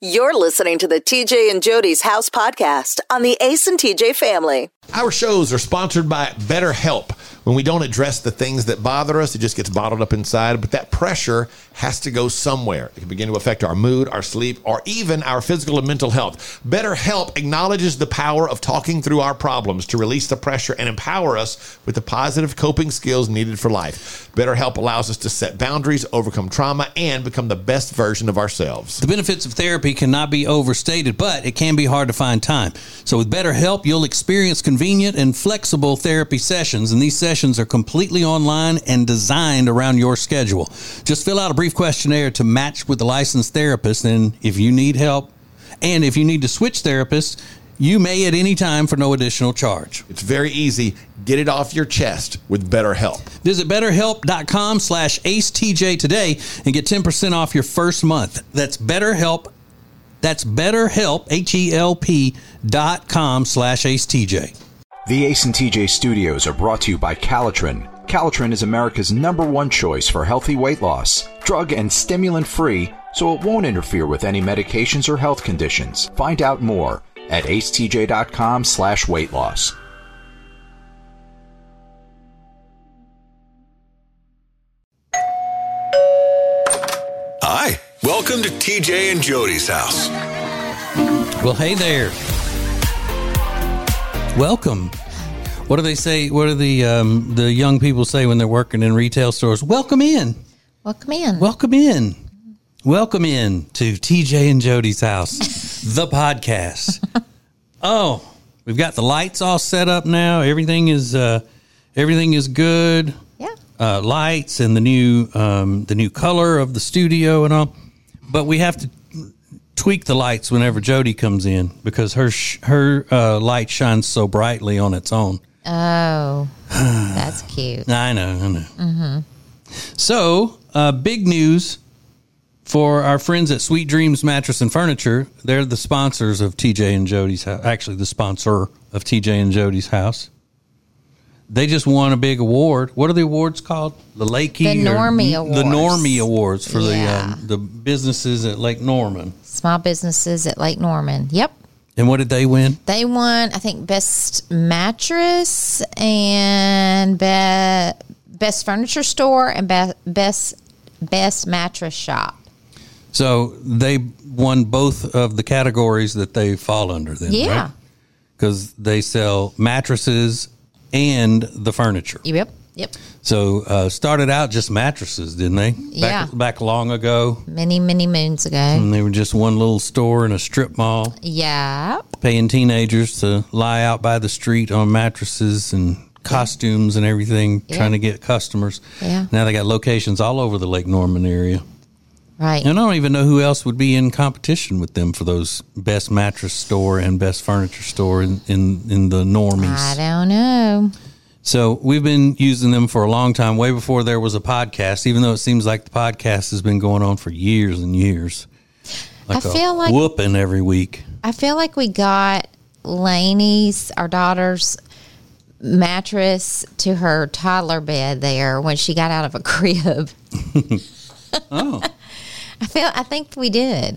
You're listening to the TJ and Jody's House podcast on the Ace and TJ family. Our shows are sponsored by BetterHelp. When we don't address the things that bother us, it just gets bottled up inside. But that pressure has to go somewhere. It can begin to affect our mood, our sleep, or even our physical and mental health. BetterHelp acknowledges the power of talking through our problems to release the pressure and empower us with the positive coping skills needed for life. BetterHelp allows us to set boundaries, overcome trauma, and become the best version of ourselves. The benefits of therapy cannot be overstated, but it can be hard to find time. So with BetterHelp, you'll experience convenient and flexible therapy sessions, and these sessions are completely online and designed around your schedule. Just fill out a brief questionnaire to match with a licensed therapist, and if you need help, and if you need to switch therapists, you may at any time for no additional charge. It's very easy. Get it off your chest with BetterHelp. Visit BetterHelp.com/AceTJ today and get 10% off your first month. That's BetterHelp. That's BetterHelp, HELP.com/AceTJ. The Ace and TJ studios are brought to you by Calitrin. Calitrin is America's #1 choice for healthy weight loss. Drug and stimulant free, so it won't interfere with any medications or health conditions. Find out more at acetj.com/weight loss. Hi, welcome to TJ and Jody's house. Well, hey there. Welcome. What do they say? What do the young people say when they're working in retail stores? Welcome in. Welcome in. Welcome in. Welcome in to TJ and Jody's house, the podcast. Oh, we've got the lights all set up now. Everything is good. Yeah. Lights and the new color of the studio and all. But we have to tweak the lights whenever Jody comes in because her light shines so brightly on its own. Oh, that's cute. I know. Mm-hmm. So, big news for our friends at Sweet Dreams Mattress and Furniture. They're the sponsors of TJ and Jody's house. Actually, the sponsor of TJ and Jody's house. They just won a big award. What are the awards called? The Lakey? The Normie Awards. The Normie Awards for the businesses at Lake Norman. Small businesses at Lake Norman. Yep. And what did they win? They won, I think, Best Mattress and Best Furniture Store and Best Mattress Shop. So they won both of the categories that they fall under then, yeah. Right? Because they sell mattresses and the furniture. Yep. So started out just mattresses, didn't they? Back long ago. Many moons ago. And they were just one little store in a strip mall. Yeah. Paying teenagers to lie out by the street on mattresses and costumes and everything, trying to get customers. Yeah. Now they got locations all over the Lake Norman area. Right. And I don't even know who else would be in competition with them for those best mattress store and best furniture store in the normies. I don't know. So we've been using them for a long time, way before there was a podcast, even though it seems like the podcast has been going on for years and years. I feel like whooping every week. I feel like we got Lainey's, our daughter's mattress to her toddler bed there when she got out of a crib. Oh. I think we did.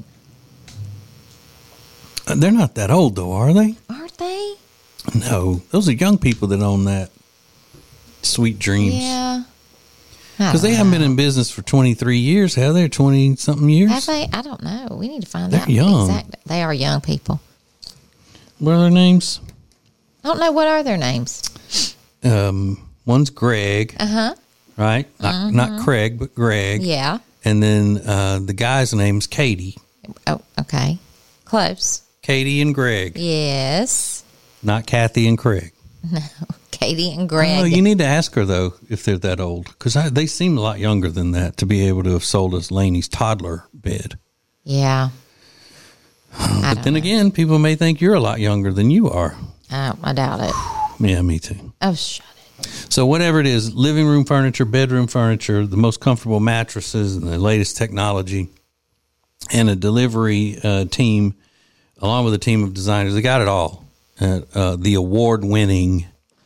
They're not that old, though, are they? Aren't they? No. Those are young people that own that. Sweet Dreams. Yeah. Because they haven't been in business for 23 years, have they? 20-something years? Have they? I don't know. We need to find They're out. young. They are young people. What are their names? I don't know. What are their names? One's Greg. Uh-huh. Right? Not Craig, but Greg. Yeah. And then the guy's name's Katie. Oh, okay. Close. Katie and Greg. Yes. Not Kathy and Craig. No. Katie and Greg. Oh, you need to ask her, though, if they're that old. Because they seem a lot younger than that to be able to have sold us Lainey's toddler bed. Yeah. But then again, people may think you're a lot younger than you are. I doubt it. Yeah, me too. Oh, shut it. So whatever it is, living room furniture, bedroom furniture, the most comfortable mattresses and the latest technology, and a delivery team, along with a team of designers, they got it all at the award-winning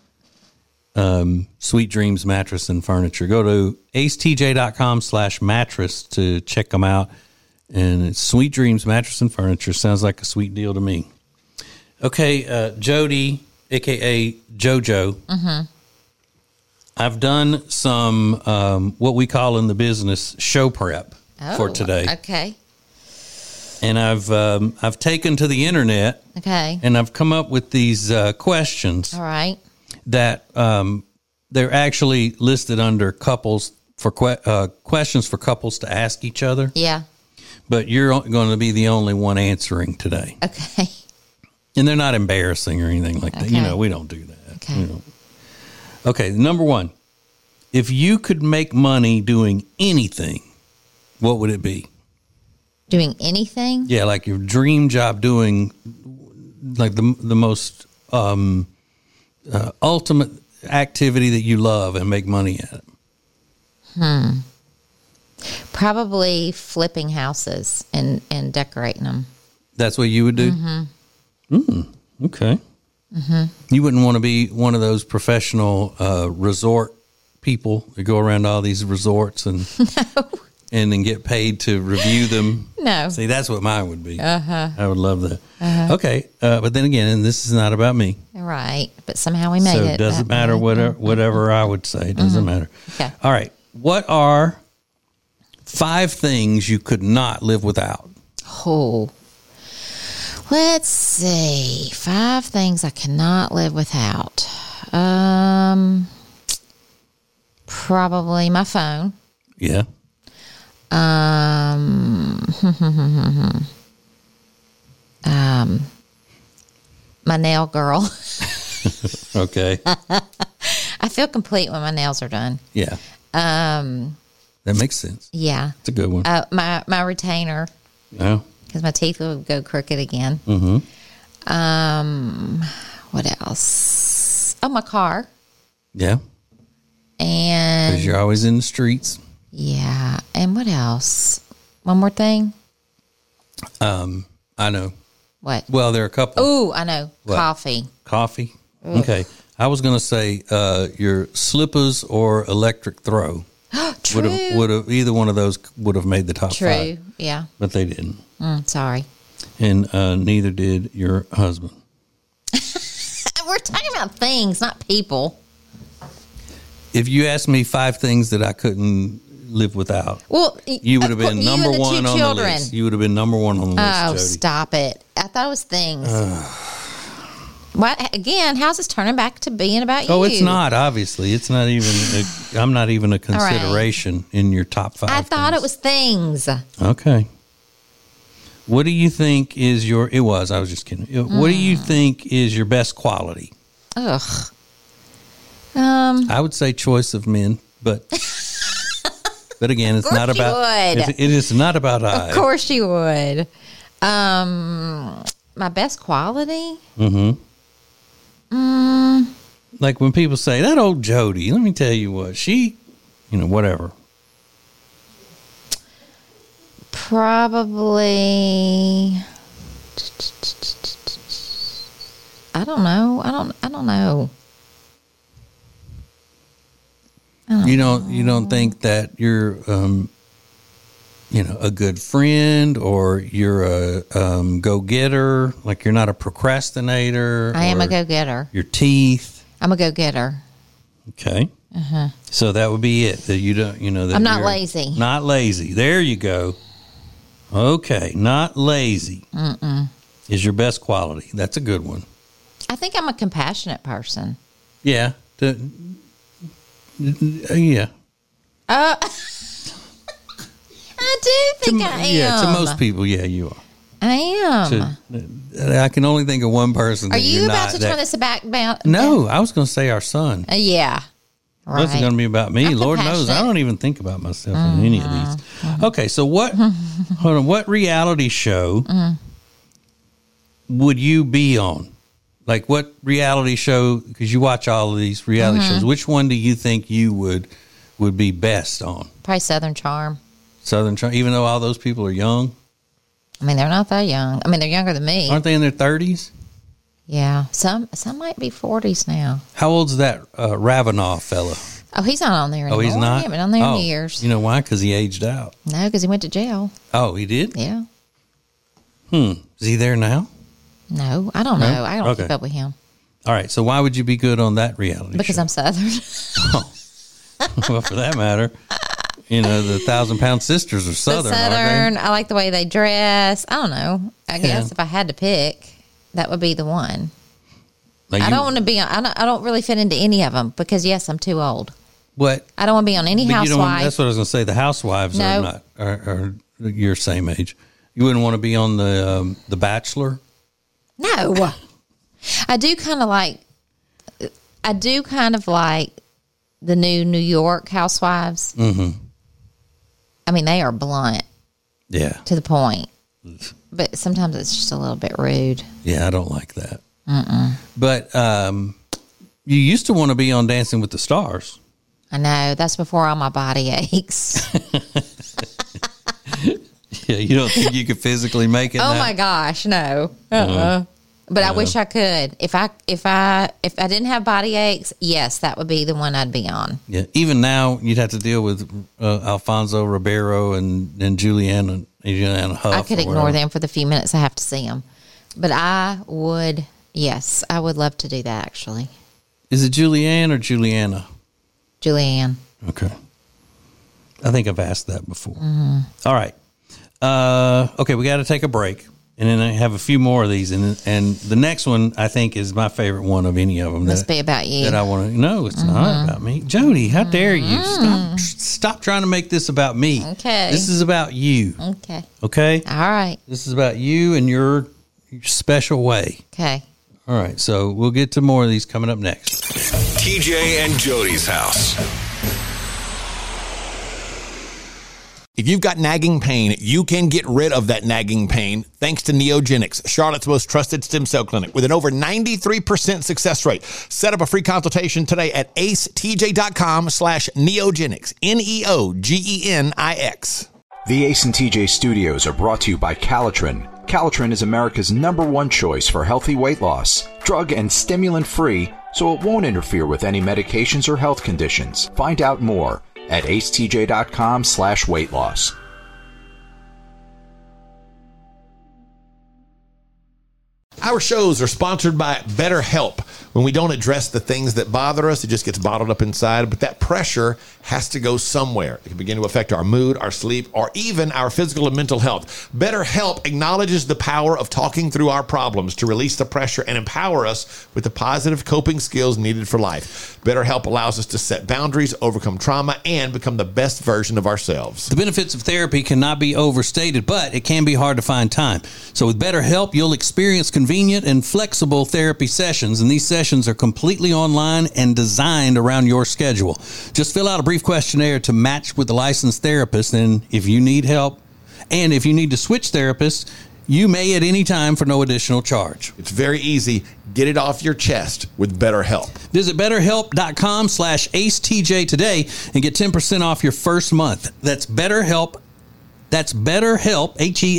Sweet Dreams Mattress and Furniture. Go to acetj.com/mattress to check them out. And it's Sweet Dreams Mattress and Furniture. Sounds like a sweet deal to me. Okay, Jody, a.k.a. JoJo. Mm-hmm. I've done some what we call in the business show prep for today. Okay. And I've taken to the internet. Okay. And I've come up with these questions. All right. That they're actually listed under couples for questions for couples to ask each other. Yeah. But you're going to be the only one answering today. Okay. And they're not embarrassing or anything like that. Okay. You know, we don't do that. Okay. Okay, number one. If you could make money doing anything, what would it be? Doing anything? Yeah, like your dream job doing like the most ultimate activity that you love and make money at it. Probably flipping houses and decorating them. That's what you would do? Mm-hmm. Okay. Mm-hmm. You wouldn't want to be one of those professional resort people that go around all these resorts and and then get paid to review them. No. See, that's what mine would be. I would love that. Okay. But then again, and this is not about me. Right. But somehow we made So it. it doesn't matter whatever I would say. It doesn't matter. Okay. All right. What are 5 things you could not live without? Oh. Let's see. 5 things I cannot live without. Probably my phone. Yeah. My nail girl. Okay. I feel complete when my nails are done. Yeah. That makes sense. Yeah. It's a good one. My retainer, Yeah. because my teeth will go crooked again. Mm-hmm. What else? Oh, my car. Yeah. And Because you're always in the streets. yeah. And what else? One more thing. I know. What? Well, there are a couple. Oh, I know. What? Coffee. Coffee. Okay. I was going to say your slippers or electric throw. True. Would have either one of those would have made the top 5. True. Yeah. But they didn't. Sorry. And neither did your husband. We're talking about things, not people. If you asked me 5 things that I couldn't live without, Well, you would have been number you and the 1 2 on the children. list. You would have been number 1 on the list, Oh, Jody. stop it. I thought it was things. What again? How's this turning back to being about you? Oh, it's not, obviously. It's not even, I'm not even a consideration in your top 5. I thought things. it was things. Okay. What do you think is I was just kidding. What do you think is your best quality? Ugh. I would say choice of men, but again, it's not about, would. it is not about Of course you would. My best quality? Like when people say, that old Jody, let me tell you what, she, whatever. Probably. I don't know. I don't know. You don't think that you're, a good friend or you're a go-getter, like you're not a procrastinator. I am or a go-getter. Your teeth. I'm a go-getter. Okay. So that would be it. That you don't, that I'm not you're lazy. Not lazy. There you go. Okay. Not lazy is your best quality. That's a good one. I think I'm a compassionate person. Yeah. Yeah. I do think I am. Yeah, to most people, yeah, you are. I am. I can only think of one person. Are you about to turn this back? No, I was going to say our son. Yeah. Right. This is going to be about me. I'm Lord knows, I compassionate. don't even think about myself in any of these. Okay, so what? Hold on. What reality show would you be on? Like, what reality show? Because you watch all of these reality shows. Which one do you think you would be best on? Probably Southern Charm. Southern Charm, even though all those people are young. I mean, they're not that young. I mean, they're younger than me. Aren't they in their 30s? Yeah. Some might be 40s now. How old's that Ravanoff fella? Oh, he's not on there anymore. Oh, he's not? He hasn't been on there in years. You know why? Because he aged out. No, because he went to jail. Oh, he did? Yeah. Is he there now? No, I don't know. I don't Okay. keep up with him. All right. So why would you be good on that reality Because show? I'm Southern. Well, for that matter, you know, the 1,000-Pound Sisters are Southern, Southern. aren't I like the way they dress. I don't know. I guess Yeah. if I had to pick, that would be the one. they? Now, I you- don't want to be on. I don't really fit into any of them because yes, I'm too old. What? I don't want to be on any But you don't, housewife. that's what I was going to say. The housewives No. are not are your same age. You wouldn't want to be on the Bachelor. No, I do kind of like. I do kind of like the new New York housewives. Mm-hmm. I mean, they are blunt Yeah, to the point, but sometimes it's just a little bit rude. yeah. I don't like that. But you used to want to be on Dancing with the Stars. I know that's before all my body aches. Yeah, you don't think you could physically make it? Oh now? my gosh, no. But I wish I could. If I didn't have body aches, yes, that would be the one I'd be on. Yeah, even now you'd have to deal with Alfonso Ribeiro and Juliana Huff. I could or ignore whatever. them for the few minutes I have to see them. But I would, yes, I would love to do that actually. Is it Julianne or Juliana? Julianne. Okay. I think I've asked that before. All right. Okay, we got to take a break. And then I have a few more of these. And the next one, I think, is my favorite one of any of them. Must be about you. That I want to. No, it's not about me. Jody, how dare you? Stop trying to make this about me. Okay. This is about you. Okay. Okay? All right. This is about you and your special way. Okay. All right. So we'll get to more of these coming up next. TJ and Jody's house. If you've got nagging pain, you can get rid of that nagging pain thanks to Neogenics, Charlotte's most trusted stem cell clinic with an over 93% success rate. Set up a free consultation today at acetj.com/neogenics, Neogenix. The Ace and TJ studios are brought to you by Calitrin. Calitrin is America's #1 choice for healthy weight loss. Drug and stimulant free, so it won't interfere with any medications or health conditions. Find out more at acetj.com/weight loss. Our shows are sponsored by BetterHelp. When we don't address the things that bother us, it just gets bottled up inside. But that pressure has to go somewhere. It can begin to affect our mood, our sleep, or even our physical and mental health. BetterHelp acknowledges the power of talking through our problems to release the pressure and empower us with the positive coping skills needed for life. BetterHelp allows us to set boundaries, overcome trauma, and become the best version of ourselves. The benefits of therapy cannot be overstated, but it can be hard to find time. So with BetterHelp, you'll experience convenient and flexible therapy sessions, and these sessions are completely online and designed around your schedule. Just fill out a brief questionnaire to match with a licensed therapist, and if you need help, and if you need to switch therapists, you may at any time for no additional charge. It's very easy. Get it off your chest with BetterHelp. Visit BetterHelp.com/AceTJ today and get 10% off your first month. That's BetterHelp. That's BetterHelp,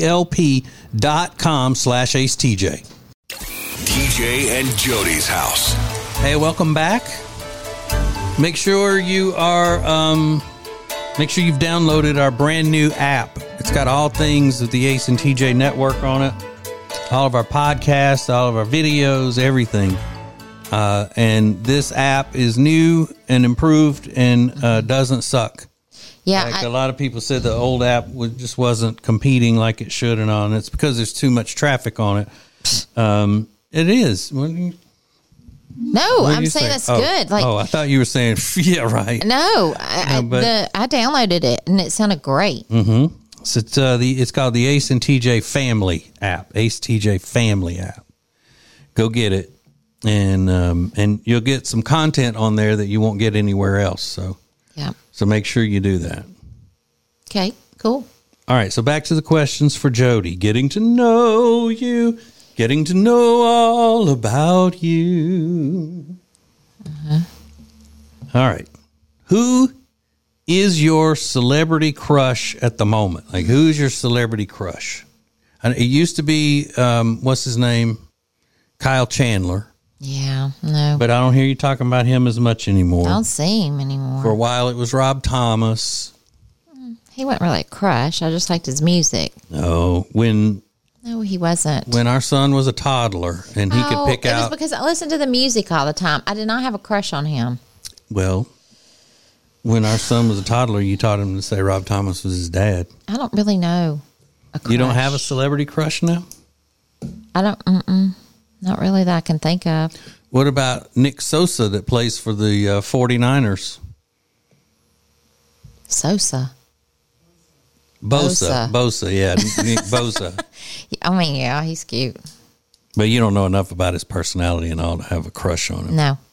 HELP.com/AceTJ. TJ and Jody's house. Hey, welcome back. Make sure you are, make sure you've downloaded our brand new app. It's got all things of the Ace and TJ network on it. All of our podcasts, all of our videos, everything. And this app is new and improved and doesn't suck. Yeah. Like a lot of people said the old app just wasn't competing like it should and all, and it's because there's too much traffic on it. It is. No, I'm saying it's good. Like, I thought you were saying, yeah, right. no, I downloaded it and it sounded great. Mm-hmm. So it's called the Ace and TJ Family app. Ace TJ Family app. Go get it, and you'll get some content on there that you won't get anywhere else. So Yeah. So make sure you do that. Okay. Cool. All right. So back to the questions for Jody. Getting to know you. Getting to know all about you. All right. Who is your celebrity crush at the moment? Like, who's your celebrity crush? And it used to be, what's his name? Kyle Chandler. Yeah, no. But I don't hear you talking about him as much anymore. I don't see him anymore. For a while, it was Rob Thomas. He wasn't really a crush. I just liked his music. No, No, he wasn't. when our son was a toddler and he could pick it was out. because I listened to the music all the time. I did not have a crush on him. Well, when our son was a toddler, you taught him to say Rob Thomas was his dad. I don't really know a crush. You don't have a celebrity crush now? I don't, not really that I can think of. What about Nick Sosa that plays for the 49ers? Sosa. Bosa, yeah, Nick Bosa. I mean, yeah, he's cute. But you don't know enough about his personality and all to have a crush on him. No.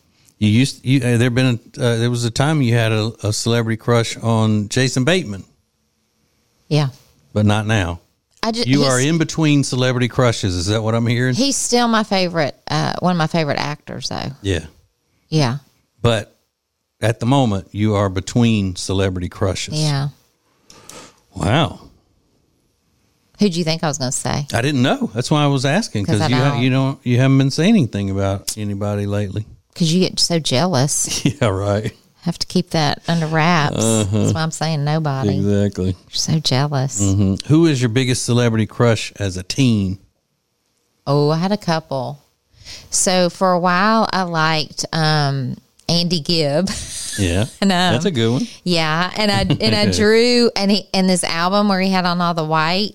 There was a time you had a celebrity crush on Jason Bateman, Yeah. but not now. You are in between celebrity crushes. Is that what I'm hearing? He's still my favorite, one of my favorite actors, though. Yeah. Yeah. But at the moment, you are between celebrity crushes. Yeah. Wow. Who'd you think I was going to say? I didn't know. That's why I was asking, 'Cause because I you haven't been saying anything about anybody lately. Because you get so jealous. Yeah, right. Have to keep that under wraps. That's why I'm saying nobody. Exactly. You're so jealous. Who is your biggest celebrity crush as a teen? Oh, I had a couple. So for a while, I liked Andy Gibb. Yeah, And, that's a good one. Yeah, and I drew in this album where he had on all the white.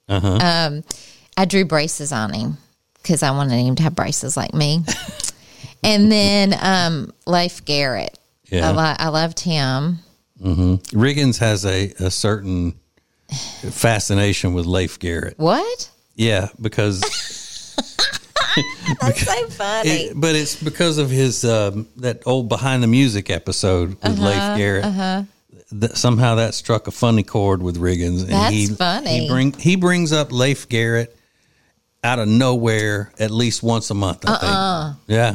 I drew braces on him because I wanted him to have braces like me. And then Leif Garrett. Yeah. I loved him. Riggins has a certain fascination with Leif Garrett. What? Yeah, because That's so funny. but it's because of his that old Behind the Music episode with Leif Garrett. Somehow that struck a funny chord with Riggins. And That's funny. He brings up Leif Garrett out of nowhere at least once a month. I think. Yeah.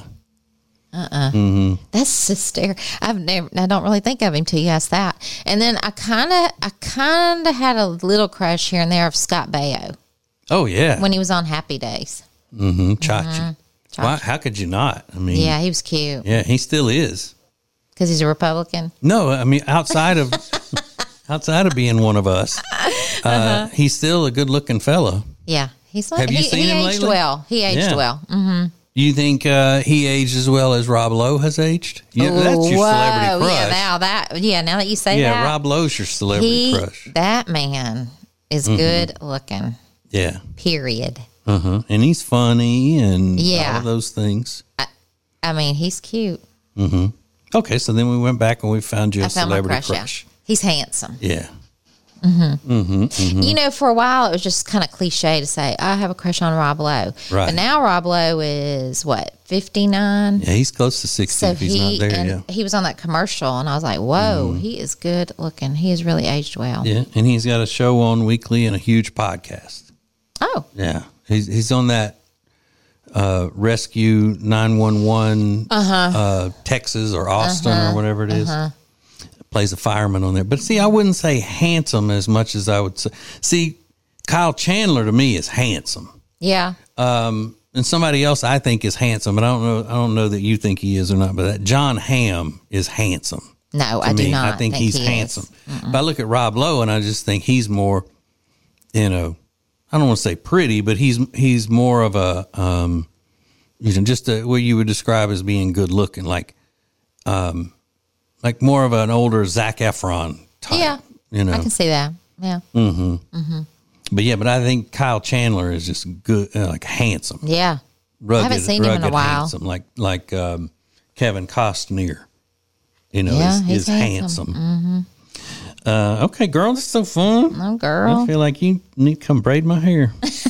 That's hysterical. I don't really think of him till you ask that. And then I kind of had a little crush here and there of Scott Baio Oh yeah. when he was on Happy Days. Chachi. Why, how could you not? I mean, Yeah, he was cute yeah, he still is. because he's a Republican. No, I mean outside of being one of us, he's still a good-looking fellow. Yeah, he's like Have you seen him aged lately? well. He aged Yeah. well. You think he aged as well as Rob Lowe has aged? Yeah, that's your celebrity crush. Yeah, now that you say Yeah, that, Rob Lowe's your celebrity crush. that man is good looking. Yeah, Period. and he's funny and Yeah. all of those things. I mean, he's cute. Okay, so then we went back and we found you I a found my celebrity crush. crush. Yeah. He's handsome. Yeah. You know, for a while it was just kind of cliche to say I have a crush on Rob Lowe. Right. But now Rob Lowe is what, 59? Yeah, he's close to 60 So if he's not there. Yeah. he was on that commercial, and I was like, "Whoa, he is good looking. He has really aged well." Yeah, and he's got a show on weekly and a huge podcast. Oh, Yeah, he's on that Rescue 911 Texas or Austin or whatever it is. Plays a fireman on there. But see, I wouldn't say handsome as much as I would say. See, Kyle Chandler to me is handsome. yeah. And somebody else I think is handsome, but I don't know that you think he is or not. But that John Hamm is handsome. No, To I me, do not. I think he's he is. handsome. But I look at Rob Lowe and I just think he's more, I don't want to say pretty, but he's more of a, just what you would describe as being good looking, like more of an older Zac Efron type. Yeah, I can see that. Yeah, But I think Kyle Chandler is just good, like handsome. yeah. Rugged, I haven't seen him in a rugged, while. Handsome, like Kevin Costner. Yeah, is he's handsome. Okay, girl, this is so fun. Oh, girl. I feel like you need to come braid my hair.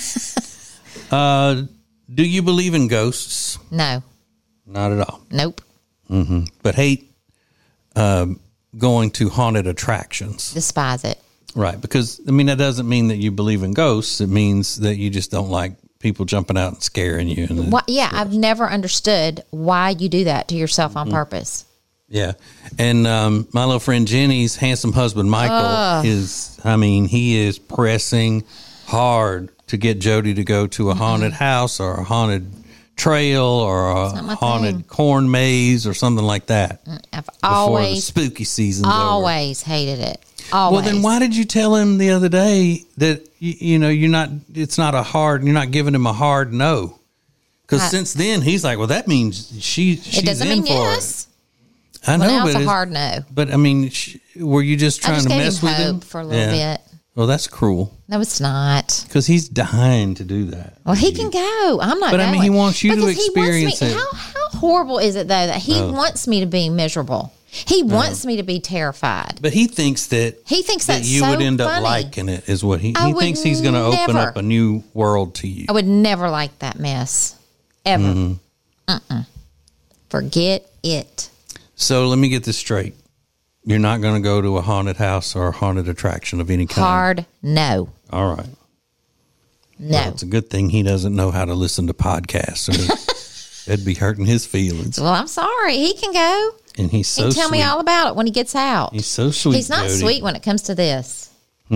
Do you believe in ghosts? No, Not at all. nope. But hate going to haunted attractions. Despise it. Right. Because, that doesn't mean that you believe in ghosts. It means that you just don't like people jumping out and scaring you. And Why, yeah, I've never understood why you do that to yourself on purpose. yeah. And my little friend Jenny's handsome husband, Michael, he is pressing hard to get Jody to go to a haunted house or a haunted trail or a not my haunted thing. corn maze or something like that. I've Before the always spooky season's always hated it. Always. Well, then why did you tell him the other day that you're not giving him a hard no? Because since then he's like, well, that means she's it doesn't in mean for yes. it. I know, Well, now but it's a hard no. But I mean, were you just I trying just to gave mess him with him hope for a little bit. Well, that's cruel No, it's not. because he's dying to do that. Well, he can go. I'm not. But, I going. mean, he wants you to Because he wants experience me, it. How horrible is it though that he wants me to be miserable? He wants me to be terrified. But he thinks that He thinks that that's you so would end up funny. liking it. Is what he I would thinks he's going to open never. up a new world to you. I would never like that mess ever. Mm-hmm. Forget it. So let me get this straight. You're not going to go to a haunted house or a haunted attraction of any kind. Hard no. All right. No. Well, it's a good thing he doesn't know how to listen to podcasts. Or it'd be hurting his feelings. Well, I'm sorry. He can go. And he's so He can tell sweet. me all about it when he gets out. He's so sweet. He's not Jody. sweet when it comes to this.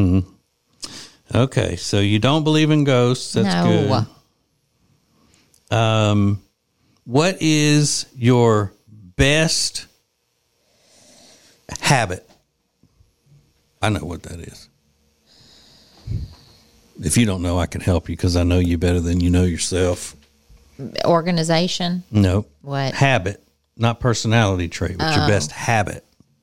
Okay, so you don't believe in ghosts. That's No. good. What is your best habit? I know what that is. If you don't know, I can help you because I know you better than you know yourself. Organization. No. What? Habit, not personality trait. What's your best habit?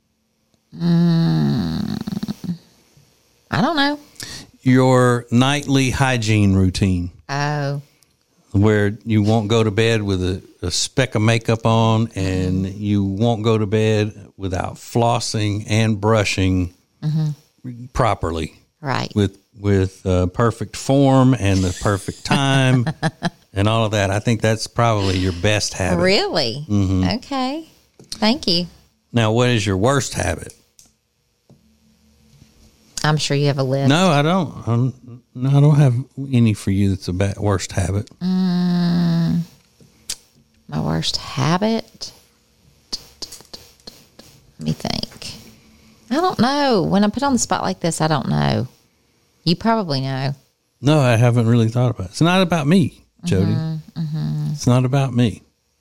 I don't know. Your nightly hygiene routine. Oh. Where you won't go to bed with a speck of makeup on, and you won't go to bed without flossing and brushing properly, Right. with perfect form and the perfect time and all of that. I think that's probably your best habit. Really? Okay. Thank you. Now, what is your worst habit? I'm sure you have a list. No, I don't. I don't have any for you that's a worst habit. My worst habit? Let me think. I don't know. When I'm put on the spot like this, I don't know. You probably know. No, I haven't really thought about it. It's not about me, Jody. It's not about me.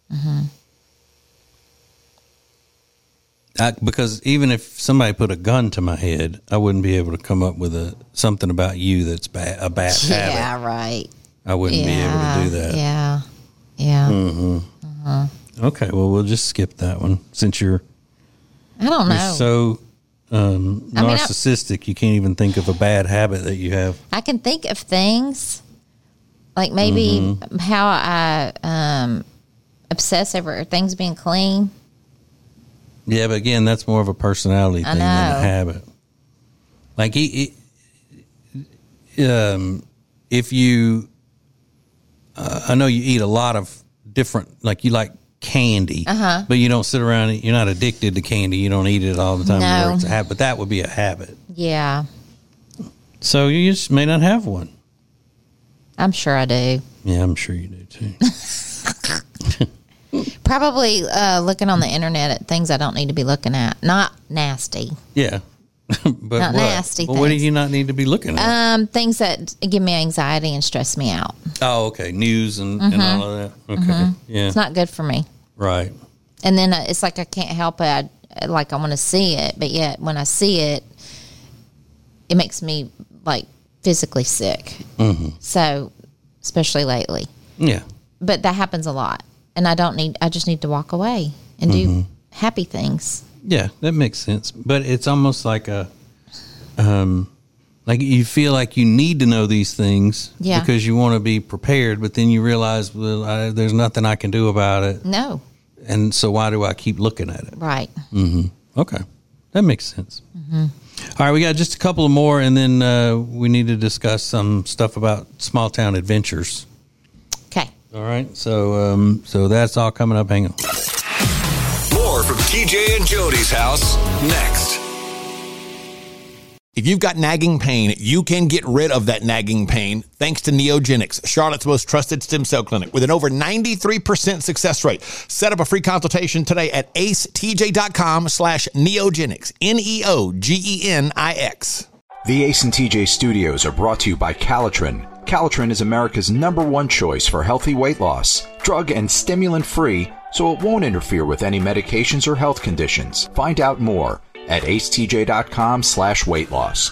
Because even if somebody put a gun to my head, I wouldn't be able to come up with something about you that's a bad habit. Yeah, right. I wouldn't be able to do that. Yeah. Yeah. Okay, well, we'll just skip that one since you're I don't know. so narcissistic. You can't even think of a bad habit that you have. I can think of things like maybe how I obsess over things being clean. Yeah, but again, that's more of a personality thing than a know. habit. Like, if you, I know you eat a lot of different, like you like candy, but you don't sit around, you're not addicted to candy. You don't eat it all the time. No. It's a habit, but that would be a habit. Yeah. So you just may not have one. I'm sure I do. Yeah, I'm sure you do too. Probably looking on the internet at things I don't need to be looking at. Not nasty. Yeah. But Not what? nasty Well, what do things. you not need to be looking at? Things that give me anxiety and stress me out. Oh, okay. News and all of that. Okay. Yeah. It's not good for me. Right. And then it's like I can't help it. I want to see it, but yet when I see it, it makes me like physically sick. So, especially lately. Yeah. But that happens a lot, and I just need to walk away and do happy things. Yeah, that makes sense. But it's almost like like you feel like you need to know these things because you want to be prepared, but then you realize, well, there's nothing I can do about it. No, And so why do I keep looking at it? right. Okay. That makes sense. All right, we got just a couple of more, and then we need to discuss some stuff about small town adventures. Okay. All right, so so that's all coming up. Hang on. More from TJ and Jody's house next. If you've got nagging pain, you can get rid of that nagging pain thanks to Neogenics, Charlotte's most trusted stem cell clinic with an over 93% success rate. Set up a free consultation today at acetj.com/neogenics, Neogenix. The Ace and TJ studios are brought to you by Calitrin. Calotren is America's #1 choice for healthy weight loss. Drug and stimulant-free, so it won't interfere with any medications or health conditions. Find out more at acetj.com/weight loss.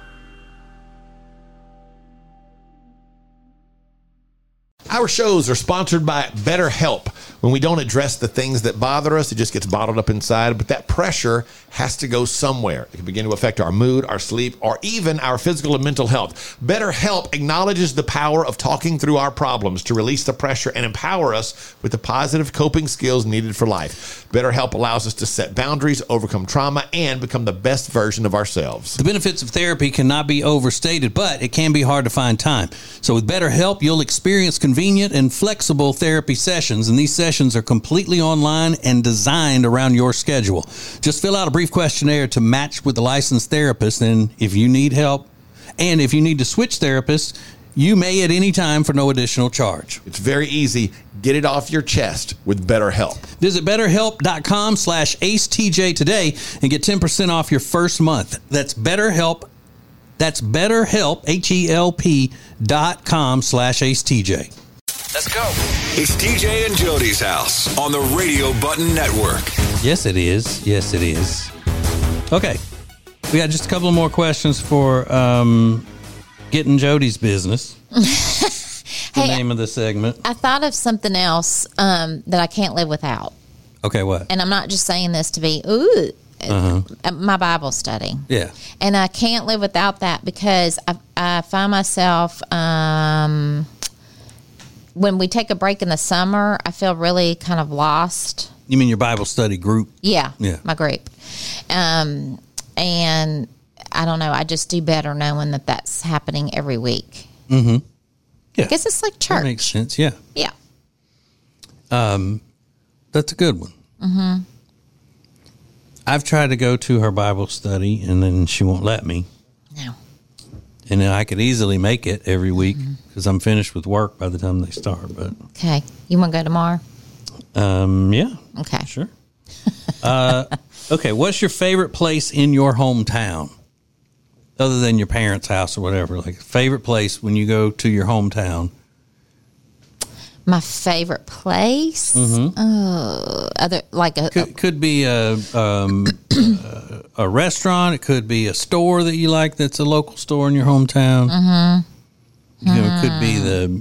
Our shows are sponsored by BetterHelp. When we don't address the things that bother us, it just gets bottled up inside. But that pressure has to go somewhere. It can begin to affect our mood, our sleep, or even our physical and mental health. BetterHelp acknowledges the power of talking through our problems to release the pressure and empower us with the positive coping skills needed for life. BetterHelp allows us to set boundaries, overcome trauma, and become the best version of ourselves. The benefits of therapy cannot be overstated, but it can be hard to find time. So with BetterHelp, you'll experience convenient and flexible therapy sessions, and these sessions are completely online and designed around your schedule. Just fill out a brief questionnaire to match with a licensed therapist, and if you need help, and if you need to switch therapists, you may at any time for no additional charge. It's very easy. Get it off your chest with BetterHelp. Visit BetterHelp.com/AceTJ today and get 10% off your first month. That's BetterHelp. That's BetterHelp, HELP.com/AceTJ. Let's go. It's TJ and Jody's house on the Radio Button Network. Yes, it is. Yes, it is. Okay. We got just a couple of more questions for Getting Jody's Business. The name of the segment. I thought of something else that I can't live without. Okay, what? And I'm not just saying this to be, my Bible study. Yeah. And I can't live without that because I find myself, when we take a break in the summer, I feel really kind of lost. You mean your Bible study group? Yeah. Yeah. My group. And I don't know. I just do better knowing that that's happening every week. Mm-hmm. Yeah. I guess it's like church. That makes sense. Yeah. Yeah. That's a good one. Mm-hmm. I've tried to go to her Bible study, and then she won't let me. No. And then I could easily make it every week because I'm finished with work by the time they start. But okay. You want to go tomorrow? Yeah. Okay. Sure. Okay. What's your favorite place in your hometown? Other than your parents' house or whatever, like favorite place when you go to your hometown? My favorite place? Mm-hmm. Could be a restaurant. It could be a store that you like that's a local store in your hometown. Mm-hmm. It could be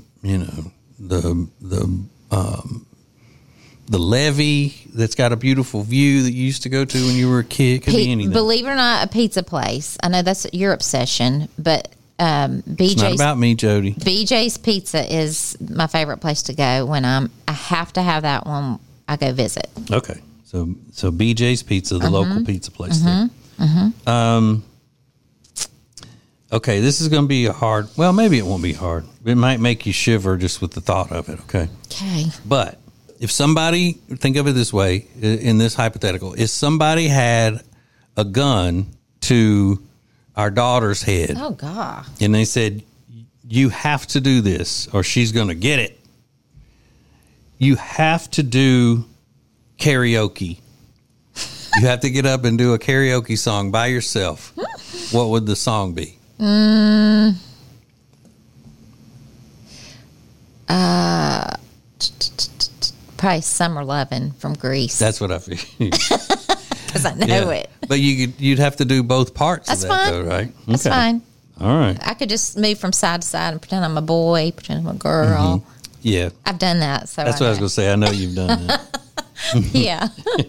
the levee that's got a beautiful view that you used to go to when you were a kid. It could be anything. Believe it or not, a pizza place. I know that's your obsession, but BJ's. It's not about me, Jody. BJ's Pizza is my favorite place to go when I have to have that one. I go visit. Okay, so BJ's Pizza, the local pizza place there. Mm-hmm. Okay, this is going to be hard. Well, maybe it won't be hard. It might make you shiver just with the thought of it. Okay. Okay. But if somebody, think of it this way, in this hypothetical, if somebody had a gun to our daughter's head. Oh, God. And they said, you have to do this or she's going to get it. You have to do karaoke. You have to get up and do a karaoke song by yourself. What would the song be? Probably Summer Lovin' from Grease. That's what I figured. Because I know it. But you'd have to do both parts That's of that, fine. though, right? That's fine. All right. I could just move from side to side and pretend I'm a boy, pretend I'm a girl. Mm-hmm. Yeah. I've done that. So that's what I was going to say. I know you've done that. Yeah.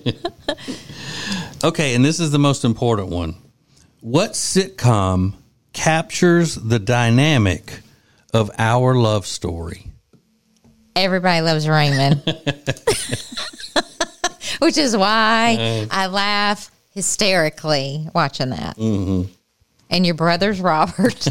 Okay, and this is the most important one. What sitcom captures the dynamic of our love story? Everybody Loves Raymond. Which is why I laugh hysterically watching that. Mm-hmm. And your brother's Robert.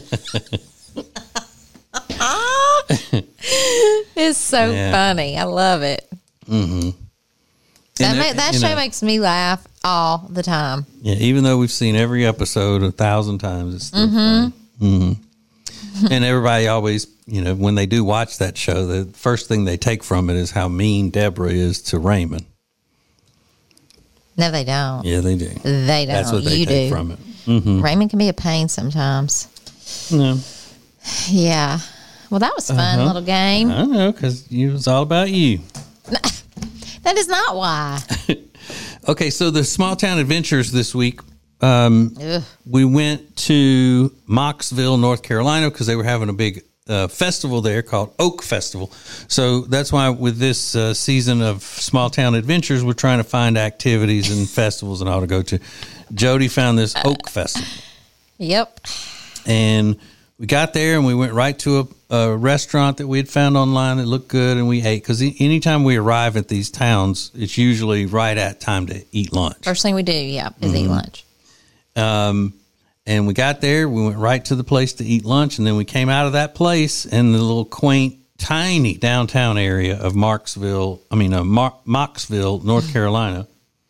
It's so funny. I love it. Mm-hmm. That show makes me laugh all the time. Yeah, even though we've seen every episode 1,000 times, it's still funny. Mm-hmm. And everybody always, when they do watch that show, the first thing they take from it is how mean Deborah is to Raymond. No, they don't. Yeah, they do. They don't. That's what they take from it. Mm-hmm. Raymond can be a pain sometimes. No. Yeah. Well, that was fun little game. I know, because it was all about you. That is not why. Okay, so the Small Town Adventures this week, we went to Mocksville, North Carolina, because they were having a big festival there called Oak Festival. So that's why with this season of Small Town Adventures, we're trying to find activities and festivals and all to go to. Jody found this Oak Festival. Yep. And we got there and we went right to a restaurant that we had found online that looked good, and we ate. Because anytime we arrive at these towns, it's usually right at time to eat lunch. First thing we do, is eat lunch. And we got there, we went right to the place to eat lunch, and then we came out of that place in the little quaint, tiny downtown area of Mocksville, North Carolina.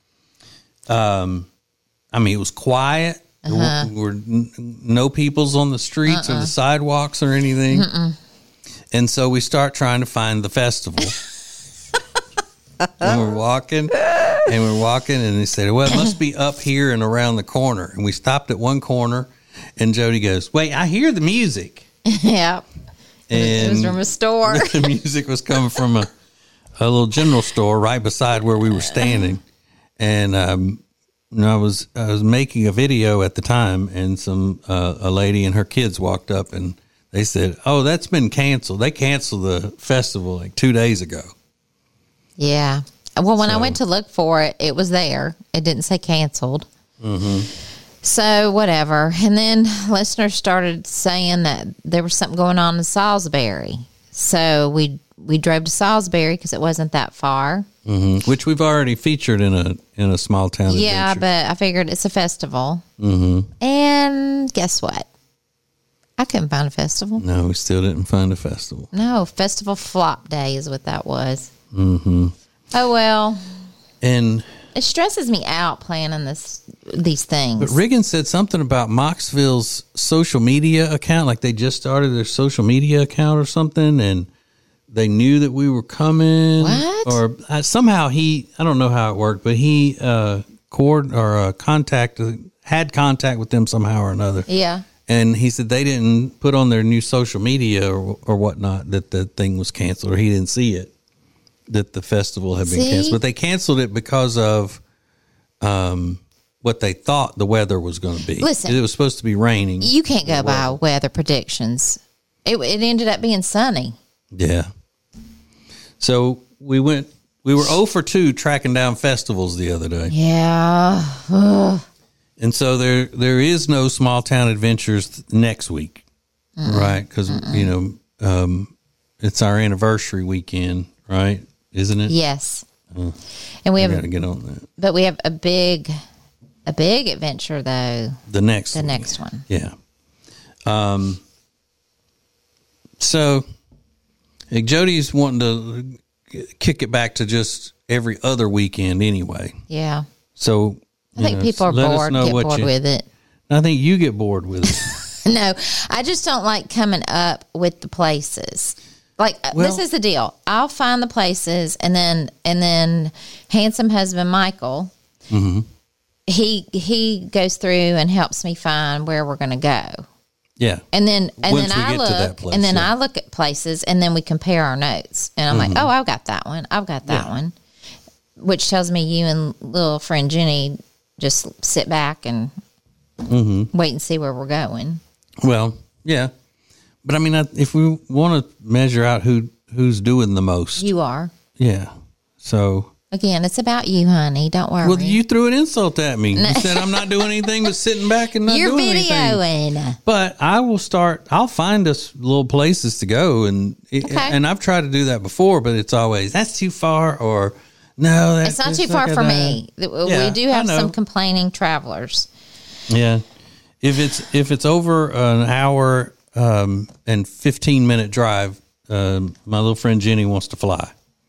It was quiet. There were no peoples on the streets or the sidewalks or anything. And so we start trying to find the festival. And we're walking, and they said, well, it must be up here and around the corner. And we stopped at one corner, and Jody goes, wait, I hear the music. Yep. And it was from a store. The music was coming from a little general store right beside where we were standing. And I was making a video at the time, and a lady and her kids walked up, and they said, oh, that's been canceled. They canceled the festival like 2 days ago. Yeah. Well, when I went to look for it, it was there. It didn't say canceled. So whatever. And then listeners started saying that there was something going on in Salisbury. So we drove to Salisbury because it wasn't that far. Which we've already featured in a small town. Yeah, adventure. but I figured it's a festival. And guess what? I couldn't find a festival. No, we still didn't find a festival. No, festival flop day is what that was. Oh well. And it stresses me out planning these things. But Riggin said something about Mocksville's social media account, like they just started their social media account or something, and they knew that we were coming. What? Or somehow I don't know how it worked, but he had contact with them somehow or another. Yeah. And he said they didn't put on their new social media or whatnot that the thing was canceled, or he didn't see it, that the festival had been canceled. But they canceled it because of what they thought the weather was going to be. Listen, it was supposed to be raining. You can't go by weather predictions. It ended up being sunny. Yeah. So we were 0 for 2 tracking down festivals the other day. Yeah. Ugh. And so there is no Small Town Adventures next week, right? Because, it's our anniversary weekend, right? Isn't it? Yes. And we have got to get on that. But we have a big adventure though. The next one. Yeah. So Jody's wanting to kick it back to just every other weekend anyway. Yeah. So I think people are bored with it. I think you get bored with it. No, I just don't like coming up with the places. Like, this is the deal. I'll find the places, and then handsome husband Michael, he goes through and helps me find where we're going to go. Yeah. And then I look at places, and then we compare our notes. And I'm like, oh, I've got that one. I've got that one. Which tells me you and little friend Jenny just sit back and wait and see where we're going. Well, yeah. But I mean, if we want to measure out who's doing the most. You are. Yeah. So. Again, it's about you, honey. Don't worry. Well, you threw an insult at me. You said I'm not doing anything but sitting back and not doing anything. You're videoing. But I'll find us little places to go. And I've tried to do that before, but it's always, that's too far, or no. It's not too far for me. Yeah, we do have some complaining travelers. Yeah. If it's over an hour and 15-minute drive, my little friend Jenny wants to fly.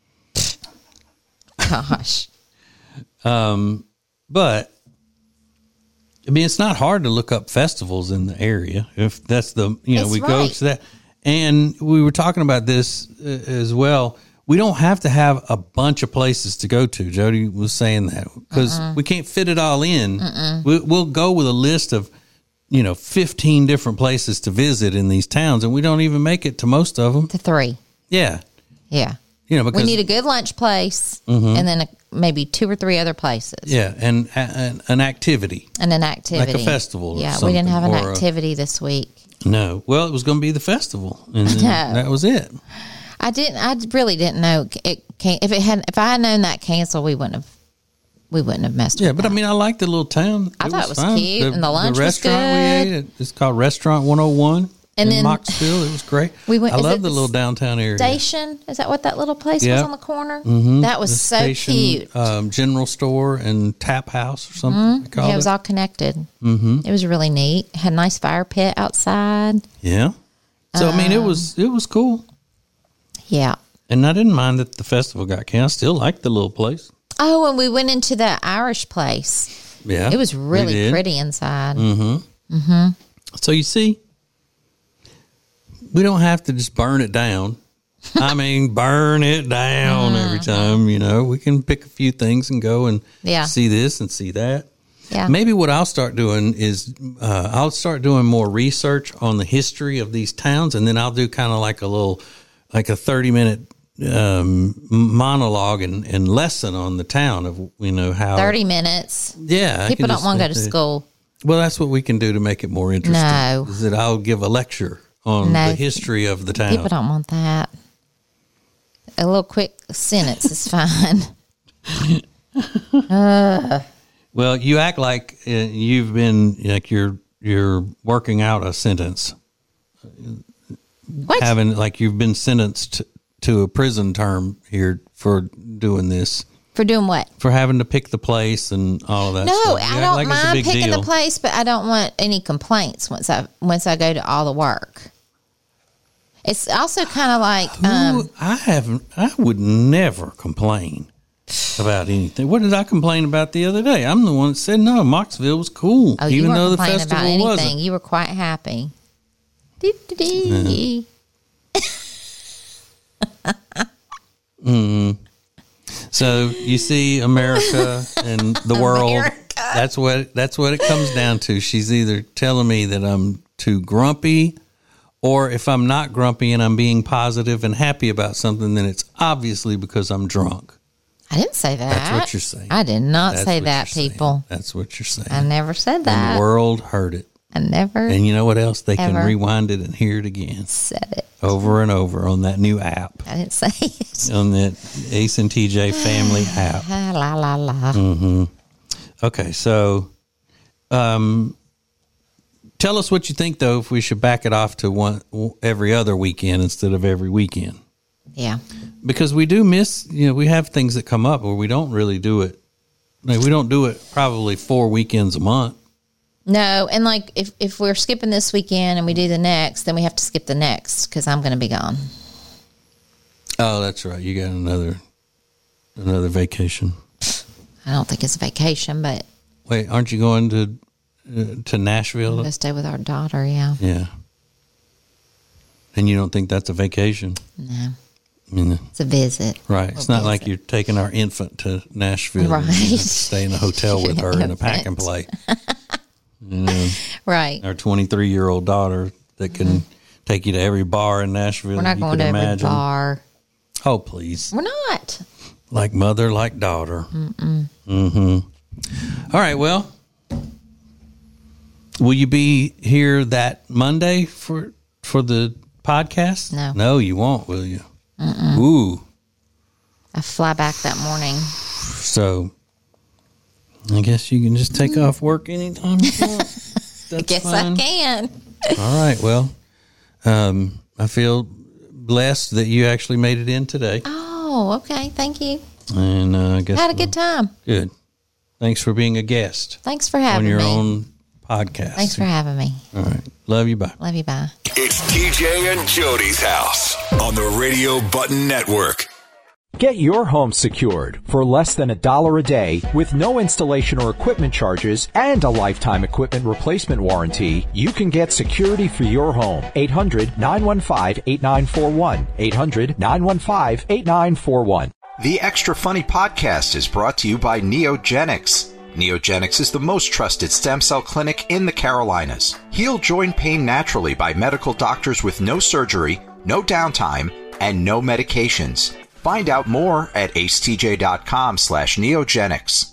Gosh. But I mean, it's not hard to look up festivals in the area. If that's go to that. And we were talking about this as well. We don't have to have a bunch of places to go to. Jody was saying that because we can't fit it all in. We'll go with a list of, 15 different places to visit in these towns, and we don't even make it to most of them. To 3. Yeah. Yeah. Because we need a good lunch place and then maybe 2 or 3 other places. Yeah, and an activity. And an activity. Like a festival. Yeah, or we didn't have an or activity this week. No. Well, it was going to be the festival, and that was it. I really didn't know it. If I had known that canceled, we wouldn't have messed with it. Yeah, but I mean, I liked the little town. I thought it was fine. cute, and the lunch was good. The restaurant we ate, it's called Restaurant 101 in Moxville. It was great. I love the little downtown area. Station, is that what that little place was on the corner? Mm-hmm. That was so station, cute. General store and tap house or something. Yeah, it was all connected. Mm-hmm. It was really neat. Had a nice fire pit outside. Yeah. So I mean, it was cool. Yeah. And I didn't mind that the festival got canceled. I still liked the little place. Oh, and we went into that Irish place. Yeah. It was really pretty inside. Mm-hmm. Mm-hmm. So you see, we don't have to just burn it down. I mean, burn it down every time, We can pick a few things and go and see this and see that. Yeah. Maybe what I'll start doing is I'll start doing more research on the history of these towns, and then I'll do kind of like a 30-minute monologue and lesson on the town of how 30 minutes. Yeah, people don't want to go to school. Well, that's what we can do to make it more interesting. No, is that I'll give a lecture on the history of the town. People don't want that. A little quick sentence is fine. Well, you act like you've been you're working out a sentence. What? You've been sentenced to a prison term here for doing this. For doing what? For having to pick the place and all of that stuff. No, I don't mind picking the place, but I don't want any complaints once I go to all the work. It's also kind of like I would never complain about anything. What did I complain about the other day? I'm the one that said no, Moxville was cool, even though the festival wasn't. You were quite happy. So you see, America and the world. That's what it comes down to. She's either telling me that I'm too grumpy, or if I'm not grumpy and I'm being positive and happy about something, then it's obviously because I'm drunk. I didn't say that. That's what you're saying. I did not say that, people. That's what you're saying. I never said that. And the world heard it. I never. And you know what else? They can rewind it and hear it again. Said it. Over and over on that new app. I didn't say it. On that Ace and TJ family app. La, la, la. Mm-hmm. Okay, so tell us what you think, though, if we should back it off to every other weekend instead of every weekend. Yeah. Because we do miss, we have things that come up where we don't really do it. We don't do it probably 4 weekends a month. No, and if we're skipping this weekend and we do the next, then we have to skip the next because I'm going to be gone. Oh, that's right. You got another vacation. I don't think it's a vacation, but wait, aren't you going to Nashville? I'm going to stay with our daughter. Yeah. Yeah. And you don't think that's a vacation? No. It's a visit. Right. It's not like you're taking our infant to Nashville. Right. And you have to stay in a hotel with her in a pack and play. Right. Our 23-year-old daughter that can take you to every bar in Nashville. We're not going to every bar. Oh, please. We're not. Like mother, like daughter. Mm-hmm. All right. Well, will you be here that Monday for the podcast? No. No, you won't, will you? Ooh. I fly back that morning. So I guess you can just take off work anytime you want. That's I guess fine. I can. All right. Well, I feel blessed that you actually made it in today. Oh, okay. Thank you. And I guess I had a good time. Good. Thanks for being a guest. Thanks for having me. On your own podcast. Thanks for having me. All right. Love you. Bye. Love you. Bye. It's TJ and Jody's house on the Radio Button Network. Get your home secured for less than $1 a day with no installation or equipment charges and a lifetime equipment replacement warranty. You can get security for your home. 800-915-8941. 800-915-8941. The Extra Funny podcast is brought to you by Neogenics. Neogenics is the most trusted stem cell clinic in the Carolinas. Heal joint pain naturally by medical doctors with no surgery, no downtime, and no medications. Find out more at acetj.com/neogenics.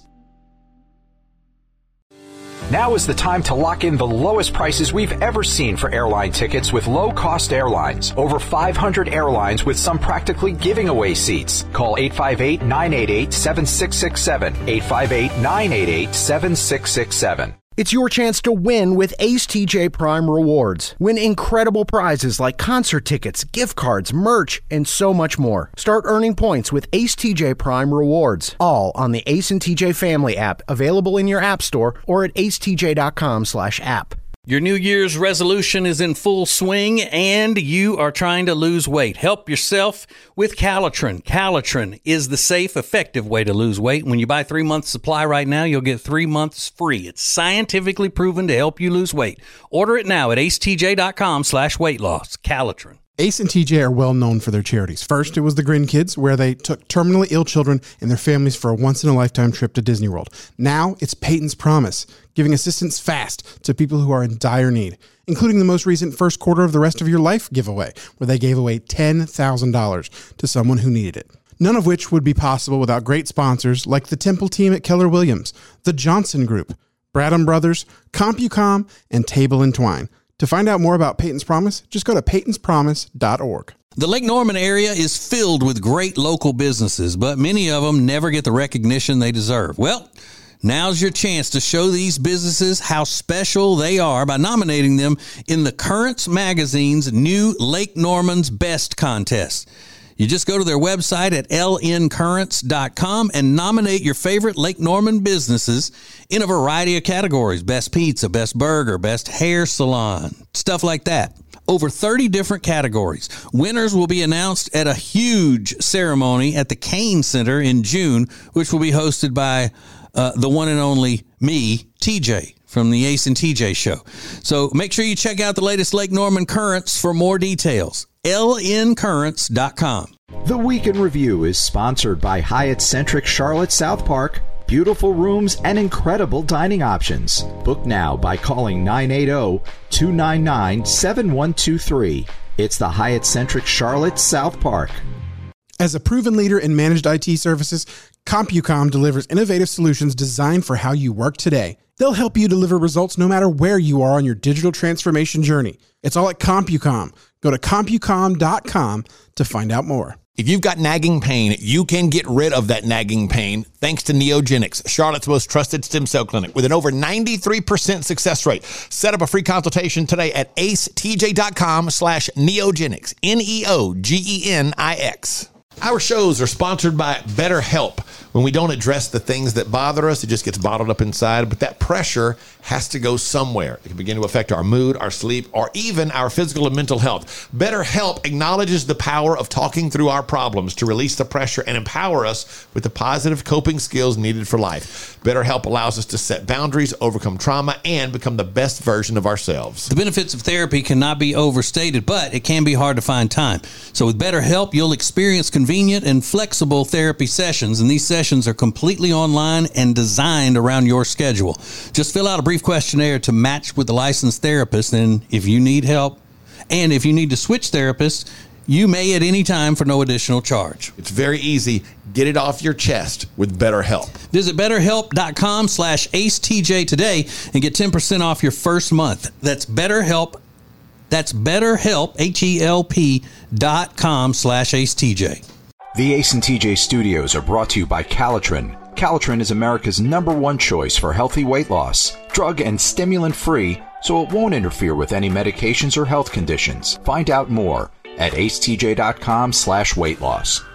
Now is the time to lock in the lowest prices we've ever seen for airline tickets with low-cost airlines. Over 500 airlines with some practically giving away seats. Call 858-988-7667. 858-988-7667. It's your chance to win with Ace TJ Prime Rewards. Win incredible prizes like concert tickets, gift cards, merch, and so much more. Start earning points with Ace TJ Prime Rewards. All on the Ace and TJ Family app, available in your app store or at acetj.com/app. Your New Year's resolution is in full swing and you are trying to lose weight. Help yourself with Calitrin. Calitrin is the safe, effective way to lose weight. When you buy 3 months supply right now, you'll get 3 months free. It's scientifically proven to help you lose weight. Order it now at acetj.com/weight loss. Calitrin. Ace and TJ are well known for their charities. First, it was the Grin Kids, where they took terminally ill children and their families for a once-in-a-lifetime trip to Disney World. Now, it's Peyton's Promise, giving assistance fast to people who are in dire need, including the most recent first quarter of the Rest of Your Life giveaway, where they gave away $10,000 to someone who needed it. None of which would be possible without great sponsors like the Temple team at Keller Williams, the Johnson Group, Bradham Brothers, CompuCom, and Table & Twine. To find out more about Peyton's Promise, just go to peytonspromise.org. The Lake Norman area is filled with great local businesses, but many of them never get the recognition they deserve. Well, now's your chance to show these businesses how special they are by nominating them in the Currents Magazine's new Lake Norman's Best contest. You just go to their website at lncurrents.com and nominate your favorite Lake Norman businesses in a variety of categories. Best pizza, best burger, best hair salon, stuff like that. Over 30 different categories. Winners will be announced at a huge ceremony at the Kane Center in June, which will be hosted by the one and only me, TJ, from the Ace and TJ show. So make sure you check out the latest Lake Norman Currents for more details. lncurrents.com. The Week in Review is sponsored by Hyatt Centric Charlotte South Park. Beautiful rooms and incredible dining options. Book now by calling 980-299-7123. It's the Hyatt Centric Charlotte South Park. As a proven leader in managed IT services, CompuCom delivers innovative solutions designed for how you work today. They'll help you deliver results no matter where you are on your digital transformation journey. It's all at CompuCom. Go to CompuCom.com to find out more. If you've got nagging pain, you can get rid of that nagging pain thanks to Neogenics, Charlotte's most trusted stem cell clinic with an over 93% success rate. Set up a free consultation today at acetj.com/neogenics, Neogenix. Our shows are sponsored by BetterHelp. When we don't address the things that bother us, it just gets bottled up inside. But that pressure has to go somewhere. It can begin to affect our mood, our sleep, or even our physical and mental health. BetterHelp acknowledges the power of talking through our problems to release the pressure and empower us with the positive coping skills needed for life. BetterHelp allows us to set boundaries, overcome trauma, and become the best version of ourselves. The benefits of therapy cannot be overstated, but it can be hard to find time. So with BetterHelp, you'll experience convenient and flexible therapy sessions, and these sessions are completely online and designed around your schedule. Just fill out a brief questionnaire to match with a licensed therapist, and if you need help and if you need to switch therapists, you may at any time for no additional charge. It's very easy. Get it off your chest with BetterHelp. Visit BetterHelp.com/AceTJ today and get 10% off your first month. That's BetterHelp. That's BetterHelp, HELP.com/AceTJ. The Ace and TJ studios are brought to you by Calitrin. Calitrin is America's #1 choice for healthy weight loss. Drug and stimulant free, so it won't interfere with any medications or health conditions. Find out more at acetj.com/weight loss.